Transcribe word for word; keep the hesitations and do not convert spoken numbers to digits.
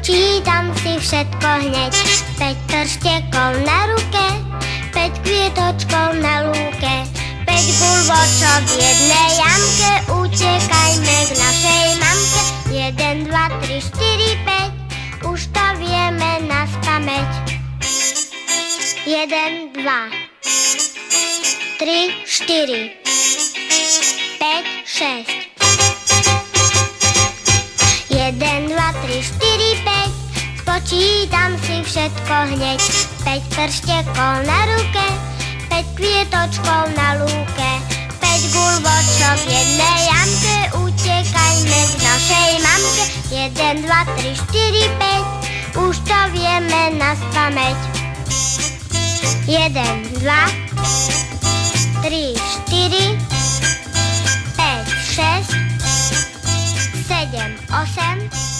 spočítam si všetko hneď. Päť prštiekov na ruke, päť kvietočkov na lúke, päť guľôčok v jednej jamke. Utekajme k našej mamke. Jeden, dva, tri, štyri, päť, už to vieme naspamäť. Jeden, dva, tri, štyri, päť, šesť. Jeden, dva, tri, štyri, päť, spočítam si všetko hneď. Päť prštiekov na ruke, päť kvietočkov na lúke, päť guľôčok v jednej jamke. Utekajme k našej mamke. Jeden, dva, tri, štyri, päť, už to vieme naspamäť. Jeden, dva, tri, štyri, päť, šesť, sedem, osem,